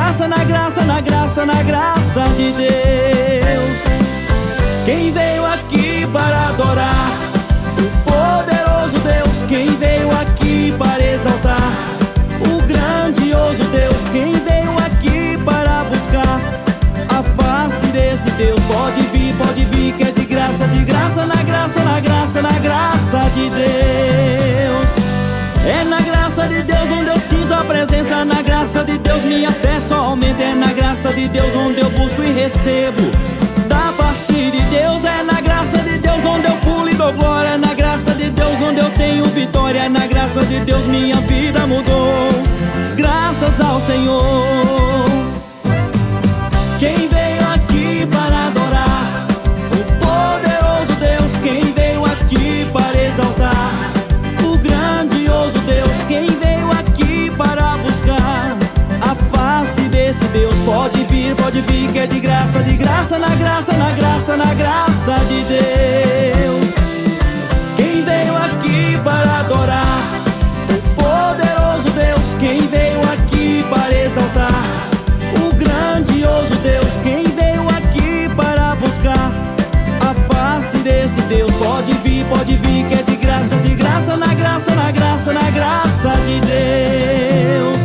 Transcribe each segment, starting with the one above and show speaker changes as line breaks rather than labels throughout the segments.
graça, na graça, na graça, na graça de Deus. Quem veio aqui para adorar o poderoso Deus? Quem veio aqui para exaltar o grandioso Deus? Quem veio aqui para buscar a face desse Deus? Pode vir, que é de graça, na graça, na graça, na graça de Deus. É na graça de Deus onde eu sinto a presença, na graça de Deus minha fé só aumenta. É na graça de Deus onde eu busco e recebo da parte de Deus. É na graça de Deus onde eu pulo e dou glória. É na graça de Deus onde eu tenho vitória. É na graça de Deus minha vida mudou, graças ao Senhor. Quem veio aqui para adorar o poderoso Deus? Quem veio aqui para exaltar o grandioso Deus? Quem veio aqui para buscar a face desse Deus? Pode vir, que é de graça, na graça, na graça, na graça de Deus. Quem veio aqui para adorar o poderoso Deus? Quem veio aqui para exaltar o grandioso Deus? Quem veio aqui para buscar a face desse Deus? Pode vir, que é de graça, na graça, na graça, na graça de Deus.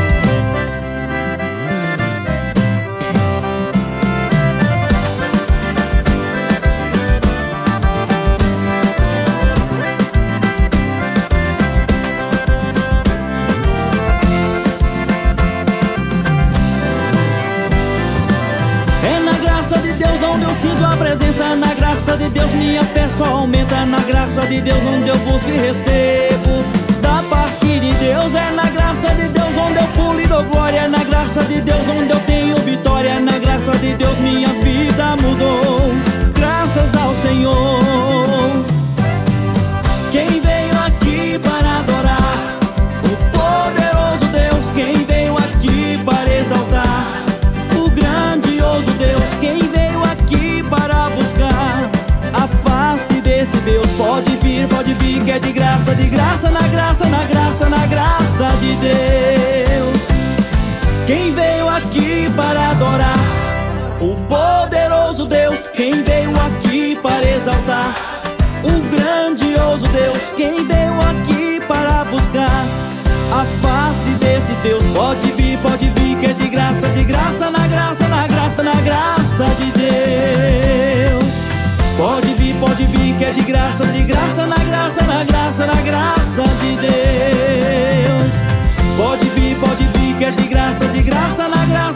Na graça de Deus onde eu sinto a presença, na graça de Deus minha fé só aumenta. Na graça de Deus onde eu busco e recebo da parte de Deus. É na graça de Deus onde eu pulo e dou glória. É na graça de Deus onde eu tenho vitória. É na graça de Deus minha vida mudou, graças ao Senhor. Quem veio aqui para adorar o poderoso Deus? Quem veio aqui para exaltar o grandioso Deus? Quem veio aqui para buscar a face desse Deus? Pode vir, que é de graça, na graça, na graça, na graça de Deus. Quem veio aqui para adorar o poderoso Deus? Quem veio aqui para exaltar o grandioso Deus? Quem veio aqui para buscar a face desse Deus? Pode vir, que é de graça, na graça, na graça, na graça de Deus. Pode vir, que é de graça, na graça, na graça, na graça de Deus. Pode vir, que é de graça, na graça.